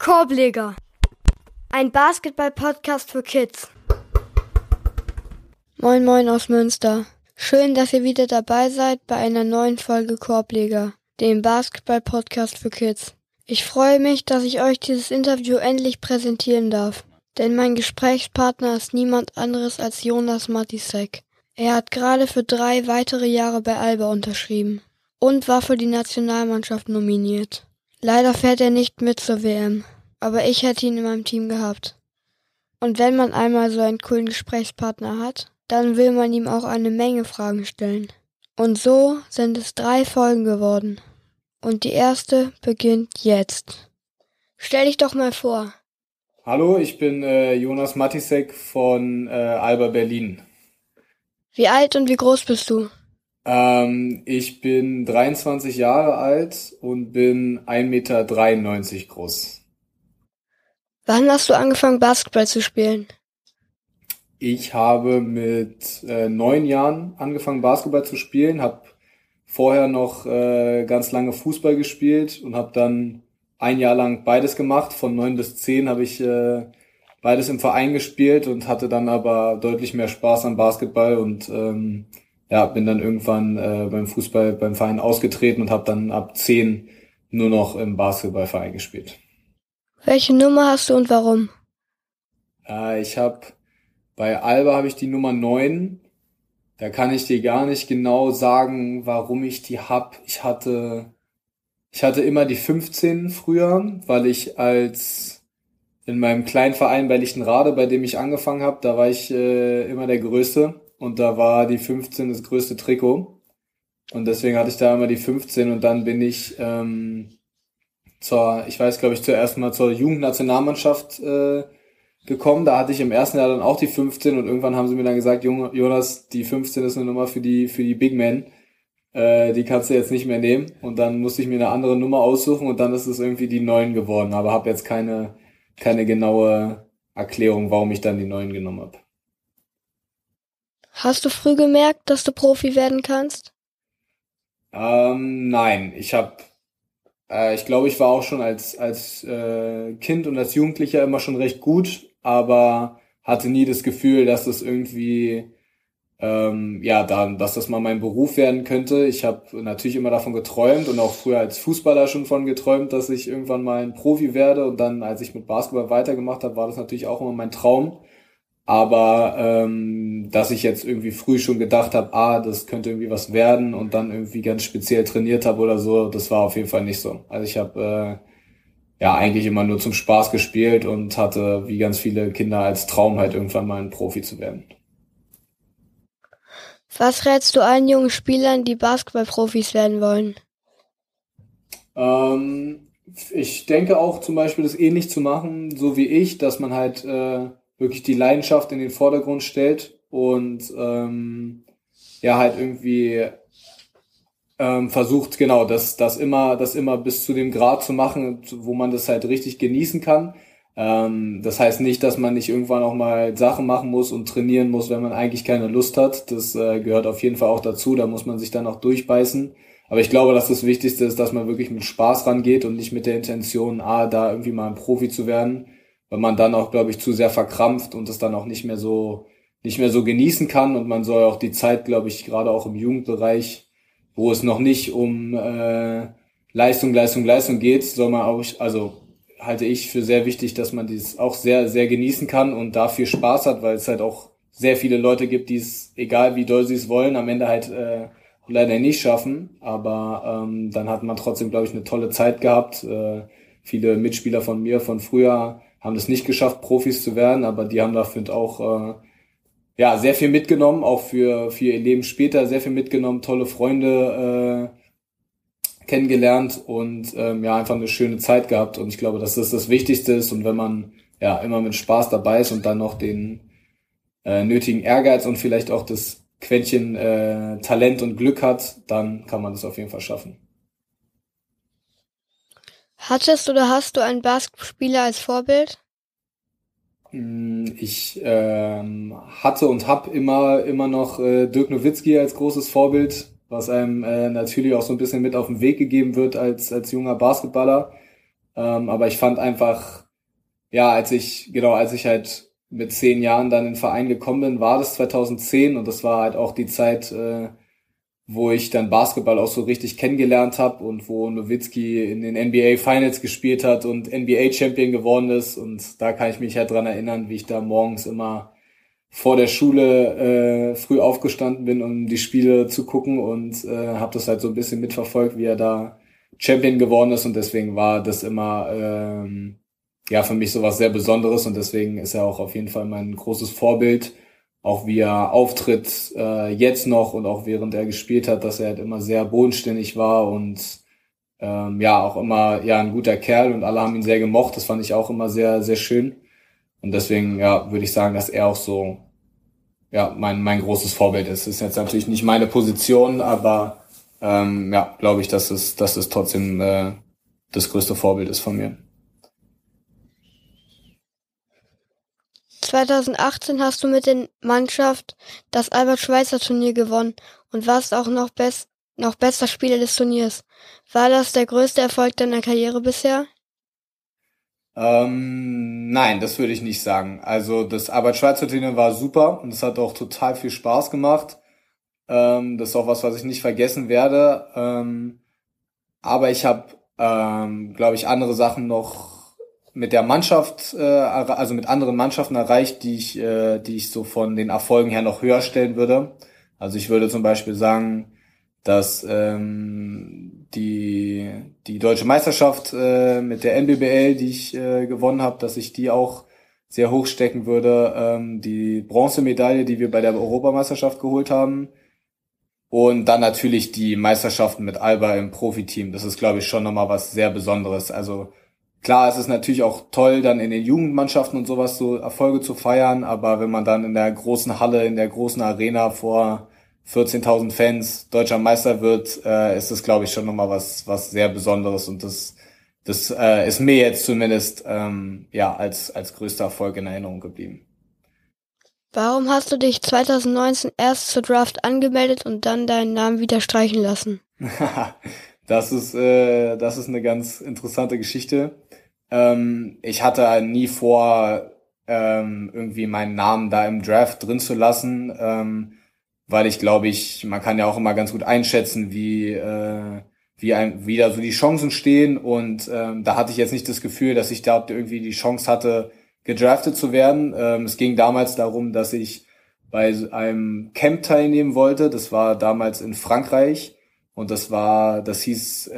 Korbleger, ein Basketball-Podcast für Kids. Moin Moin aus Münster. Schön, dass ihr wieder dabei seid bei einer neuen Folge Korbleger, dem Basketball-Podcast für Kids. Ich freue mich, dass ich euch dieses Interview endlich präsentieren darf, denn mein Gesprächspartner ist niemand anderes als Jonas Matisek. Er hat gerade für 3 weitere Jahre bei Alba unterschrieben und war für die Nationalmannschaft nominiert. Leider fährt er nicht mit zur WM, aber ich hätte ihn in meinem Team gehabt. Und wenn man einmal so einen coolen Gesprächspartner hat, dann will man ihm auch eine Menge Fragen stellen. Und so sind es 3 Folgen geworden. Und die erste beginnt jetzt. Stell dich doch mal vor. Hallo, ich bin Jonas Matisek von Alba Berlin. Wie alt und wie groß bist du? Ich bin 23 Jahre alt und bin 1,93 Meter groß. Wann hast du angefangen, Basketball zu spielen? Ich habe mit 9 Jahren angefangen, Basketball zu spielen, habe vorher noch ganz lange Fußball gespielt und habe dann 1 Jahr lang beides gemacht. Von 9 bis 10 habe ich beides im Verein gespielt und hatte dann aber deutlich mehr Spaß am Basketball und bin dann irgendwann beim Fußball beim Verein ausgetreten und habe dann ab 10 nur noch im Basketballverein gespielt. Welche Nummer hast du und warum? Bei Alba habe ich die Nummer 9. Da kann ich dir gar nicht genau sagen, warum ich die hab. Ich hatte immer die 15 früher, weil ich in meinem kleinen Verein bei Lichtenrade, bei dem ich angefangen habe, da war ich immer der Größte und da war die 15 das größte Trikot und deswegen hatte ich da immer die 15 und dann bin ich zuerst mal zur Jugendnationalmannschaft gekommen. Da hatte ich im ersten Jahr dann auch die 15 und irgendwann haben sie mir dann gesagt, Jonas, die 15 ist eine Nummer für die Big Men. Die kannst du jetzt nicht mehr nehmen. Und dann musste ich mir eine andere Nummer aussuchen und dann ist es irgendwie die 9 geworden. Aber habe jetzt keine genaue Erklärung, warum ich dann die 9 genommen habe. Hast du früh gemerkt, dass du Profi werden kannst? Nein, ich glaube, ich war auch schon als Kind und als Jugendlicher immer schon recht gut, aber hatte nie das Gefühl, dass das irgendwie dass das mal mein Beruf werden könnte. Ich habe natürlich immer davon geträumt und auch früher als Fußballer schon von geträumt, dass ich irgendwann mal ein Profi werde. Und dann, als ich mit Basketball weitergemacht habe, war das natürlich auch immer mein Traum. Aber dass ich jetzt irgendwie früh schon gedacht habe, das könnte irgendwie was werden und dann irgendwie ganz speziell trainiert habe oder so, das war auf jeden Fall nicht so. Also ich habe eigentlich immer nur zum Spaß gespielt und hatte wie ganz viele Kinder als Traum halt irgendwann mal ein Profi zu werden. Was rätst du allen jungen Spielern, die Basketballprofis werden wollen? Ich denke auch zum Beispiel das ähnlich zu machen, so wie ich, dass man halt wirklich die Leidenschaft in den Vordergrund stellt und halt irgendwie versucht, genau, das immer bis zu dem Grad zu machen, wo man das halt richtig genießen kann. Das heißt nicht, dass man nicht irgendwann auch mal Sachen machen muss und trainieren muss, wenn man eigentlich keine Lust hat. Das gehört auf jeden Fall auch dazu, da muss man sich dann auch durchbeißen. Aber ich glaube, dass das Wichtigste ist, dass man wirklich mit Spaß rangeht und nicht mit der Intention, da irgendwie mal ein Profi zu werden, weil man dann auch, glaube ich, zu sehr verkrampft und es dann auch nicht mehr so genießen kann. Und man soll auch die Zeit, glaube ich, gerade auch im Jugendbereich, wo es noch nicht um Leistung geht, soll man auch, halte ich für sehr wichtig, dass man dies auch sehr, sehr genießen kann und da viel Spaß hat, weil es halt auch sehr viele Leute gibt, die es, egal wie doll sie es wollen, am Ende halt leider nicht schaffen. Aber dann hat man trotzdem, glaube ich, eine tolle Zeit gehabt. Viele Mitspieler von mir von früher haben es nicht geschafft, Profis zu werden, aber die haben dafür auch sehr viel mitgenommen, auch für ihr Leben später sehr viel mitgenommen, tolle Freunde kennengelernt und einfach eine schöne Zeit gehabt und ich glaube, dass das Wichtigste ist und wenn man immer mit Spaß dabei ist und dann noch den nötigen Ehrgeiz und vielleicht auch das Quäntchen Talent und Glück hat, dann kann man das auf jeden Fall schaffen. Hattest oder hast du einen Basketballspieler als Vorbild? Ich hatte und habe immer noch Dirk Nowitzki als großes Vorbild, was einem natürlich auch so ein bisschen mit auf den Weg gegeben wird als junger Basketballer. Aber ich fand einfach, ja, als ich halt mit 10 Jahren dann in den Verein gekommen bin, war das 2010 und das war halt auch die Zeit, wo ich dann Basketball auch so richtig kennengelernt habe und wo Nowitzki in den NBA Finals gespielt hat und NBA Champion geworden ist und da kann ich mich halt dran erinnern, wie ich da morgens immer vor der Schule früh aufgestanden bin, um die Spiele zu gucken und habe das halt so ein bisschen mitverfolgt, wie er da Champion geworden ist und deswegen war das immer ja für mich sowas sehr Besonderes und deswegen ist er auch auf jeden Fall mein großes Vorbild, auch wie er auftritt jetzt noch und auch während er gespielt hat, dass er halt immer sehr bodenständig war und ja auch immer ja ein guter Kerl und alle haben ihn sehr gemocht, das fand ich auch immer sehr, sehr schön und deswegen ja würde ich sagen, dass er auch so ja mein großes Vorbild ist. Das ist jetzt natürlich nicht meine Position, aber ja, glaube ich, dass es trotzdem das größte Vorbild ist von mir. 2018 hast du mit der Mannschaft das Albert-Schweitzer-Turnier gewonnen und warst auch noch bester Spieler des Turniers. War das der größte Erfolg deiner Karriere bisher? Nein, das würde ich nicht sagen. Also das Albert-Schweitzer-Turnier war super und es hat auch total viel Spaß gemacht. Das ist auch was ich nicht vergessen werde. Aber ich habe, glaube ich, andere Sachen noch mit der Mannschaft, also mit anderen Mannschaften erreicht, die ich so von den Erfolgen her noch höher stellen würde. Also ich würde zum Beispiel sagen, dass die deutsche Meisterschaft mit der NBBL, die ich gewonnen habe, dass ich die auch sehr hoch stecken würde. Die Bronzemedaille, die wir bei der Europameisterschaft geholt haben. Und dann natürlich die Meisterschaften mit Alba im Profiteam. Das ist, glaube ich, schon nochmal was sehr Besonderes. Also klar, es ist natürlich auch toll, dann in den Jugendmannschaften und sowas so Erfolge zu feiern, aber wenn man dann in der großen Halle, in der großen Arena vor 14.000 Fans deutscher Meister wird, ist das, glaube ich, schon nochmal was sehr Besonderes und das ist mir jetzt zumindest ja als größter Erfolg in Erinnerung geblieben. Warum hast du dich 2019 erst zur Draft angemeldet und dann deinen Namen wieder streichen lassen? Das ist eine ganz interessante Geschichte. Ich hatte nie vor, irgendwie meinen Namen da im Draft drin zu lassen, weil ich glaube, man kann ja auch immer ganz gut einschätzen, wie da so die Chancen stehen und da hatte ich jetzt nicht das Gefühl, dass ich da irgendwie die Chance hatte, gedraftet zu werden. Es ging damals darum, dass ich bei einem Camp teilnehmen wollte. Das war damals in Frankreich und das hieß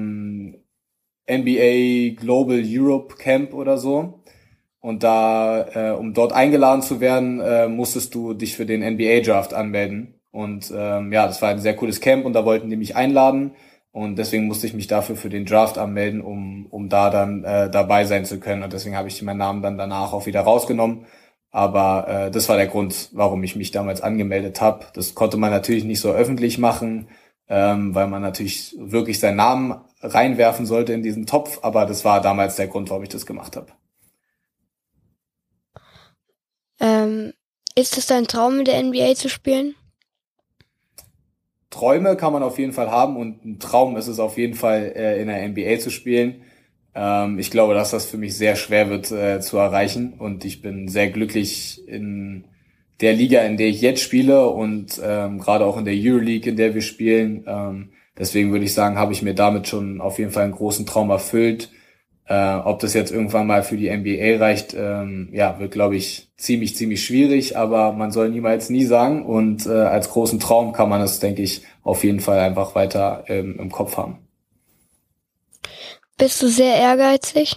NBA Global Europe Camp oder so. Und da, um dort eingeladen zu werden, musstest du dich für den NBA Draft anmelden. Und ja, das war ein sehr cooles Camp und da wollten die mich einladen. Und deswegen musste ich mich dafür für den Draft anmelden, um da dann dabei sein zu können. Und deswegen habe ich meinen Namen dann danach auch wieder rausgenommen. Aber das war der Grund, warum ich mich damals angemeldet habe. Das konnte man natürlich nicht so öffentlich machen, weil man natürlich wirklich seinen Namen reinwerfen sollte in diesen Topf. Aber das war damals der Grund, warum ich das gemacht habe. Ist es dein Traum, in der NBA zu spielen? Träume kann man auf jeden Fall haben und ein Traum ist es auf jeden Fall, in der NBA zu spielen. Ich glaube, dass das für mich sehr schwer wird zu erreichen und ich bin sehr glücklich in der Liga, in der ich jetzt spiele und gerade auch in der Euroleague, in der wir spielen. Deswegen würde ich sagen, habe ich mir damit schon auf jeden Fall einen großen Traum erfüllt. Ob das jetzt irgendwann mal für die NBA reicht, ja, wird, glaube ich, ziemlich schwierig, aber man soll niemals nie sagen und als großen Traum kann man es, denke ich, auf jeden Fall einfach weiter im Kopf haben. Bist du sehr ehrgeizig?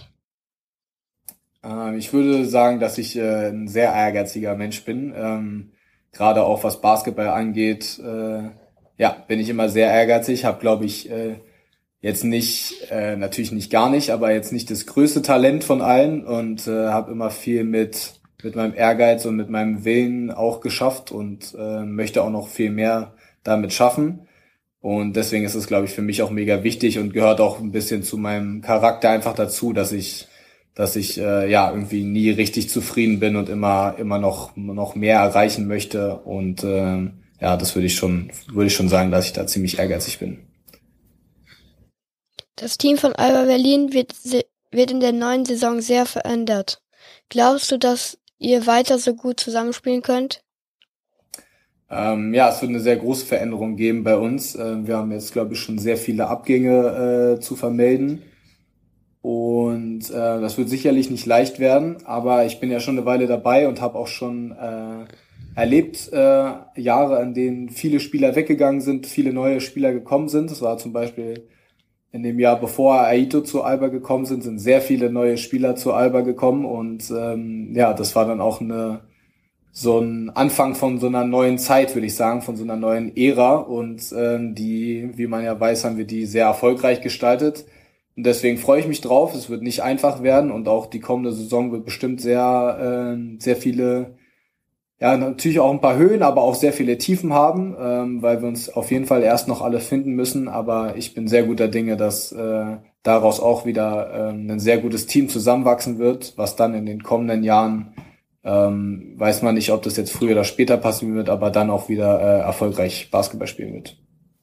Ich würde sagen, dass ich ein sehr ehrgeiziger Mensch bin, gerade auch was Basketball angeht, ja, bin ich immer sehr ehrgeizig, habe, glaube ich, jetzt nicht, natürlich nicht gar nicht, aber jetzt nicht das größte Talent von allen und habe immer viel mit meinem Ehrgeiz und mit meinem Willen auch geschafft und möchte auch noch viel mehr damit schaffen. Und deswegen ist es, glaube ich, für mich auch mega wichtig und gehört auch ein bisschen zu meinem Charakter einfach dazu, dass ich ja irgendwie nie richtig zufrieden bin und immer noch mehr erreichen möchte. Und ja, das würde ich schon sagen, dass ich da ziemlich ehrgeizig bin. Das Team von Alba Berlin wird wird in der neuen Saison sehr verändert. Glaubst du, dass ihr weiter so gut zusammenspielen könnt? Ja, es wird eine sehr große Veränderung geben bei uns. Wir haben jetzt, glaube ich, schon sehr viele Abgänge zu vermelden. Und das wird sicherlich nicht leicht werden, aber ich bin ja schon eine Weile dabei und habe auch schon erlebt Jahre, in denen viele Spieler weggegangen sind, viele neue Spieler gekommen sind. Das war zum Beispiel in dem Jahr, bevor Aito zu Alba gekommen sind sehr viele neue Spieler zu Alba gekommen und ja, das war dann auch so ein Anfang von so einer neuen Zeit, würde ich sagen, von so einer neuen Ära und die, wie man ja weiß, haben wir die sehr erfolgreich gestaltet. Und deswegen freue ich mich drauf. Es wird nicht einfach werden und auch die kommende Saison wird bestimmt sehr viele, ja, natürlich auch ein paar Höhen, aber auch sehr viele Tiefen haben, weil wir uns auf jeden Fall erst noch alle finden müssen. Aber ich bin sehr guter Dinge, dass daraus auch wieder ein sehr gutes Team zusammenwachsen wird, was dann in den kommenden Jahren, weiß man nicht, ob das jetzt früher oder später passieren wird, aber dann auch wieder erfolgreich Basketball spielen wird.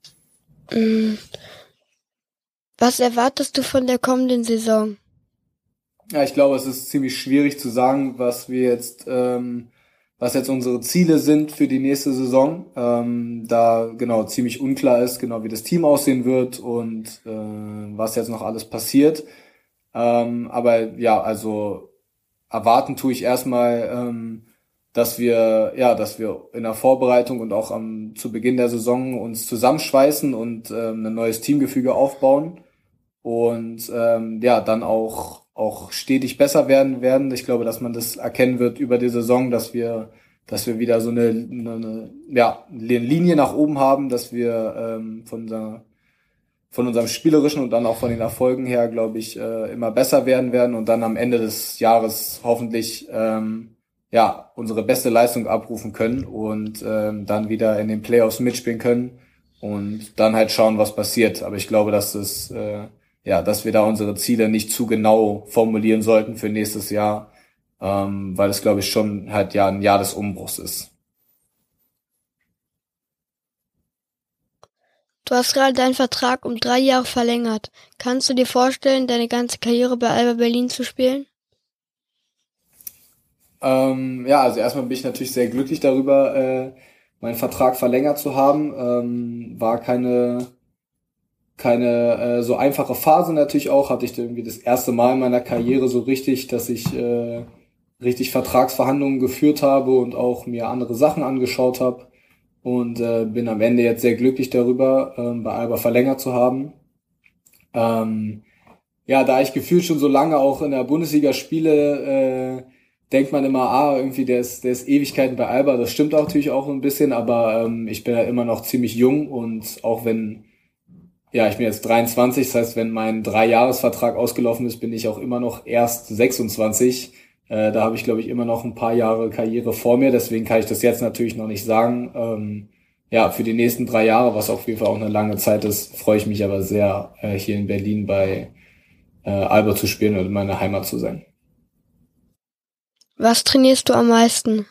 Was erwartest du von der kommenden Saison? Ja, ich glaube, es ist ziemlich schwierig zu sagen, was jetzt unsere Ziele sind für die nächste Saison, da genau ziemlich unklar ist, genau wie das Team aussehen wird und was jetzt noch alles passiert. Aber ja, also erwarten tue ich erstmal, dass wir in der Vorbereitung und auch zu Beginn der Saison uns zusammenschweißen und ein neues Teamgefüge aufbauen und ja, dann auch stetig besser werden. Ich glaube, dass man das erkennen wird über die Saison, dass wir wieder so eine Linie nach oben haben, dass wir von unserem spielerischen und dann auch von den Erfolgen her, glaube ich, immer besser werden und dann am Ende des Jahres hoffentlich unsere beste Leistung abrufen können und dann wieder in den Playoffs mitspielen können und dann halt schauen, was passiert. Aber ich glaube, dass dass wir da unsere Ziele nicht zu genau formulieren sollten für nächstes Jahr, weil es, glaube ich, schon halt ja ein Jahr des Umbruchs ist. Du hast gerade deinen Vertrag um 3 Jahre verlängert. Kannst du dir vorstellen, deine ganze Karriere bei Alba Berlin zu spielen? Also erstmal bin ich natürlich sehr glücklich darüber, meinen Vertrag verlängert zu haben. War keine so einfache Phase natürlich auch. Hatte ich da irgendwie das erste Mal in meiner Karriere so richtig, dass ich richtig Vertragsverhandlungen geführt habe und auch mir andere Sachen angeschaut habe. Und bin am Ende jetzt sehr glücklich darüber, bei Alba verlängert zu haben. Da ich gefühlt schon so lange auch in der Bundesliga spiele, denkt man immer, irgendwie der ist Ewigkeiten bei Alba. Das stimmt auch natürlich auch ein bisschen, aber ich bin ja immer noch ziemlich jung und auch wenn, ja, ich bin jetzt 23, das heißt, wenn mein 3-Jahres-Vertrag ausgelaufen ist, bin ich auch immer noch erst 26. Da habe ich, glaube ich, immer noch ein paar Jahre Karriere vor mir, deswegen kann ich das jetzt natürlich noch nicht sagen. Für die nächsten 3 Jahre, was auf jeden Fall auch eine lange Zeit ist, freue ich mich aber sehr, hier in Berlin bei Alba zu spielen und in meiner Heimat zu sein. Was trainierst du am meisten?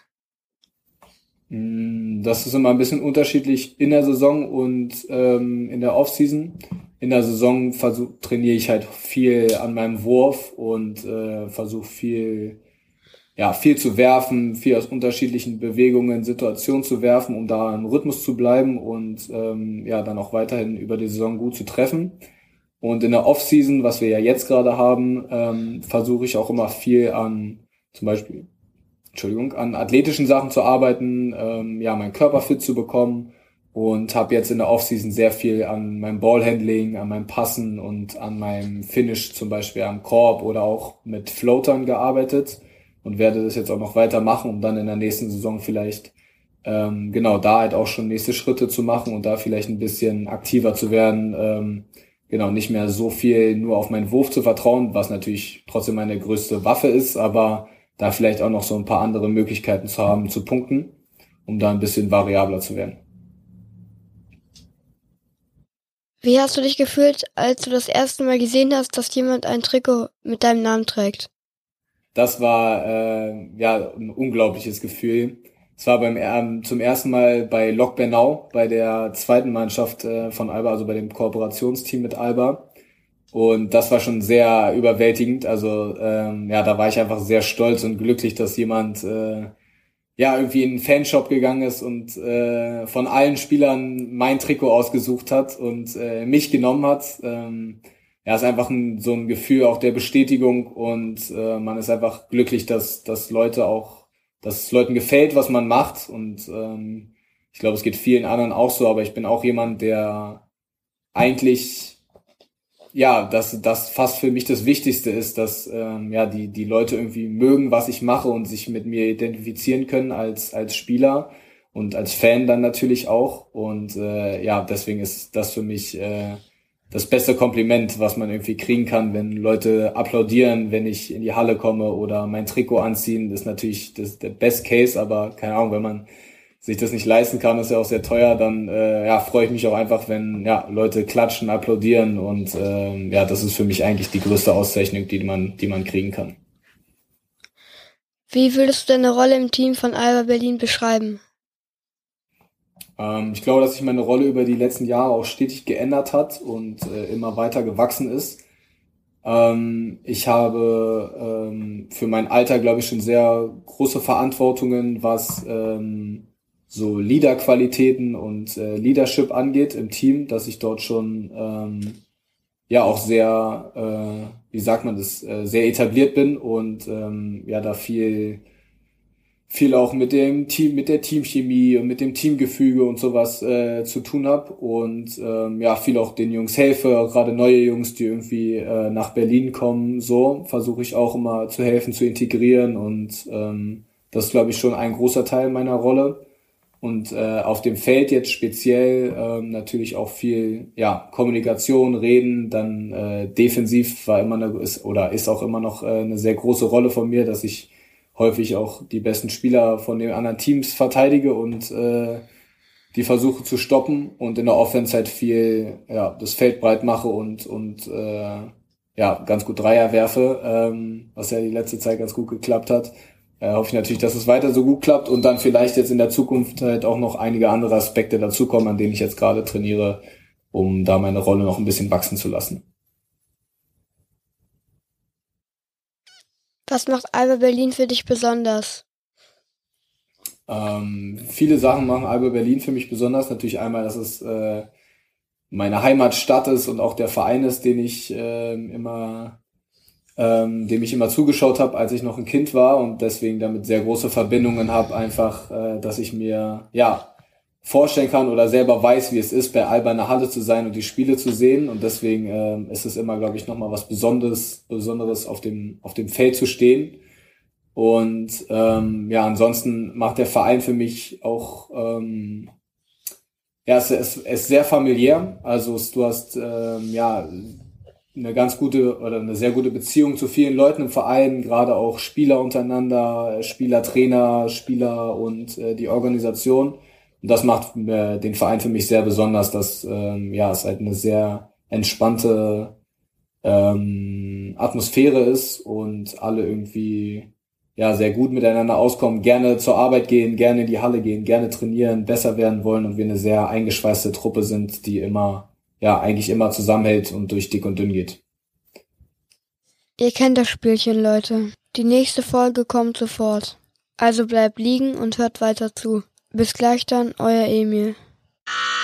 Das ist immer ein bisschen unterschiedlich in der Saison und in der Offseason. In der Saison trainiere ich halt viel an meinem Wurf und versuche viel zu werfen, viel aus unterschiedlichen Bewegungen, Situationen zu werfen, um da im Rhythmus zu bleiben und dann auch weiterhin über die Saison gut zu treffen. Und in der Offseason, was wir ja jetzt gerade haben, versuche ich auch immer viel an athletischen Sachen zu arbeiten, meinen Körper fit zu bekommen und habe jetzt in der Offseason sehr viel an meinem Ballhandling, an meinem Passen und an meinem Finish zum Beispiel am Korb oder auch mit Floatern gearbeitet und werde das jetzt auch noch weitermachen, um dann in der nächsten Saison vielleicht da halt auch schon nächste Schritte zu machen und da vielleicht ein bisschen aktiver zu werden, nicht mehr so viel nur auf meinen Wurf zu vertrauen, was natürlich trotzdem meine größte Waffe ist, aber da vielleicht auch noch so ein paar andere Möglichkeiten zu haben, zu punkten, um da ein bisschen variabler zu werden. Wie hast du dich gefühlt, als du das erste Mal gesehen hast, dass jemand ein Trikot mit deinem Namen trägt? Das war ein unglaubliches Gefühl. Es war zum ersten Mal bei Lok Bernau, bei der zweiten Mannschaft von Alba, also bei dem Kooperationsteam mit Alba. Und das war schon sehr überwältigend. Also da war ich einfach sehr stolz und glücklich, dass jemand irgendwie in einen Fanshop gegangen ist und von allen Spielern mein Trikot ausgesucht hat und mich genommen hat. Ist einfach so ein Gefühl auch der Bestätigung und man ist einfach glücklich, dass es Leuten gefällt, was man macht. Und ich glaube, es geht vielen anderen auch so, aber ich bin auch jemand, der eigentlich dass fast für mich das Wichtigste ist, dass die Leute irgendwie mögen, was ich mache und sich mit mir identifizieren können als Spieler und als Fan dann natürlich auch. Und deswegen ist das für mich das beste Kompliment, was man irgendwie kriegen kann, wenn Leute applaudieren, wenn ich in die Halle komme oder mein Trikot anziehen. Das ist natürlich der Best Case, aber keine Ahnung, wenn man sich das nicht leisten kann, ist ja auch sehr teuer, dann freue ich mich auch einfach, wenn Leute klatschen, applaudieren und das ist für mich eigentlich die größte Auszeichnung, die man kriegen kann. Wie würdest du deine Rolle im Team von Alba Berlin beschreiben? Ich glaube, dass sich meine Rolle über die letzten Jahre auch stetig geändert hat und immer weiter gewachsen ist. Ich habe für mein Alter, glaube ich, schon sehr große Verantwortungen, was so Leader-Qualitäten und Leadership angeht im Team, dass ich dort schon auch sehr, sehr etabliert bin und da viel auch mit dem Team, mit der Teamchemie und mit dem Teamgefüge und sowas zu tun habe und viel auch den Jungs helfe, gerade neue Jungs, die irgendwie nach Berlin kommen, so versuche ich auch immer zu helfen, zu integrieren und das ist, glaube ich, schon ein großer Teil meiner Rolle. Und auf dem Feld jetzt speziell natürlich auch viel Kommunikation, Reden, dann defensiv ist auch immer noch eine sehr große Rolle von mir, dass ich häufig auch die besten Spieler von den anderen Teams verteidige und die versuche zu stoppen und in der Offense halt viel das Feld breit mache und ganz gut Dreier werfe, was ja die letzte Zeit ganz gut geklappt hat. Hoffe ich natürlich, dass es weiter so gut klappt und dann vielleicht jetzt in der Zukunft halt auch noch einige andere Aspekte dazukommen, an denen ich jetzt gerade trainiere, um da meine Rolle noch ein bisschen wachsen zu lassen. Was macht Alba Berlin für dich besonders? Viele Sachen machen Alba Berlin für mich besonders. Natürlich einmal, dass es meine Heimatstadt ist und auch der Verein ist, dem ich immer zugeschaut habe, als ich noch ein Kind war und deswegen damit sehr große Verbindungen habe, einfach, dass ich mir vorstellen kann oder selber weiß, wie es ist, bei Alba in der Halle zu sein und die Spiele zu sehen und deswegen ist es immer, glaube ich, nochmal was Besonderes auf dem Feld zu stehen und ansonsten macht der Verein für mich auch es ist sehr familiär, also du hast eine ganz gute oder eine sehr gute Beziehung zu vielen Leuten im Verein, gerade auch Spieler untereinander, Spieler, Trainer, Spieler und die Organisation. Und das macht den Verein für mich sehr besonders, dass es halt eine sehr entspannte Atmosphäre ist und alle irgendwie sehr gut miteinander auskommen, gerne zur Arbeit gehen, gerne in die Halle gehen, gerne trainieren, besser werden wollen und wir eine sehr eingeschweißte Truppe sind, die eigentlich immer zusammenhält und durch dick und dünn geht. Ihr kennt das Spielchen, Leute. Die nächste Folge kommt sofort. Also bleibt liegen und hört weiter zu. Bis gleich dann, euer Emil.